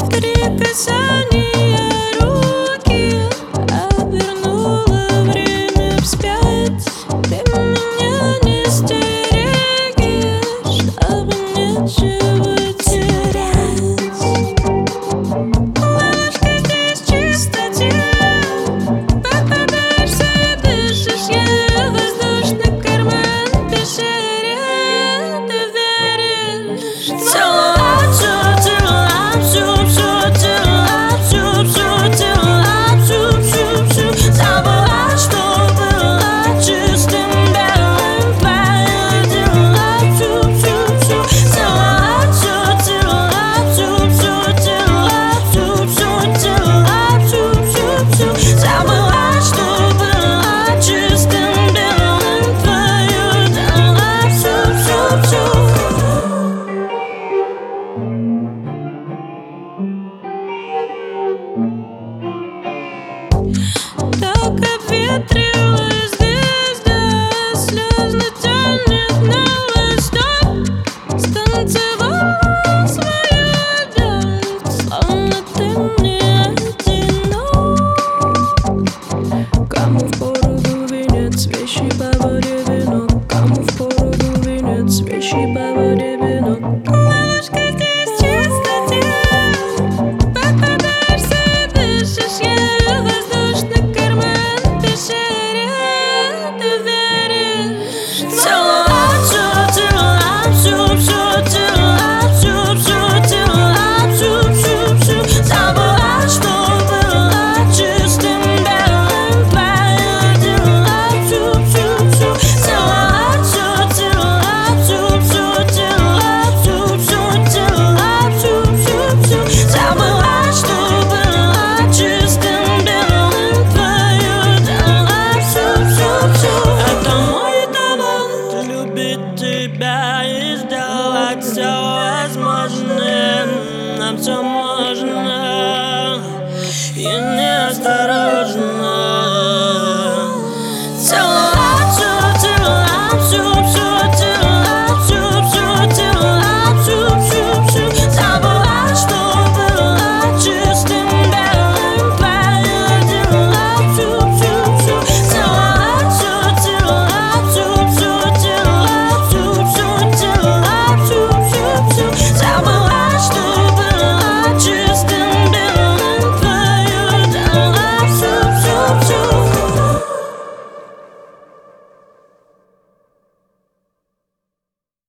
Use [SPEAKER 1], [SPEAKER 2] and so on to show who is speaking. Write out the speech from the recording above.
[SPEAKER 1] Три касания руки обернуло время вспять. Ты меня не стерегешь, чтобы нечего терять. Ловушка здесь чистоте. Попадаешься, дышишь, я воздушный карман. Пещере ты веришь. Забывать, что было чистым белым. Твои дела, забывать, что было чистым белым. Твои дела, так обветрилось здесь, да слезно тянет на восток. Станцевал свою даль, словно ты не одинок. Кому впору венец, вещи по воде венок. Кому впору венец, вещи по воде венок. Ловушка здесь чистоте. Попадаешься, дышишь, я воздушный карман. Пещере ты веришь. Забывать, что было чистым белым. Твои дела, забывать, что было чистым белым. Твои дела, это мой талант любить тебя и сделать все возможным. Нам все можно и не стараться.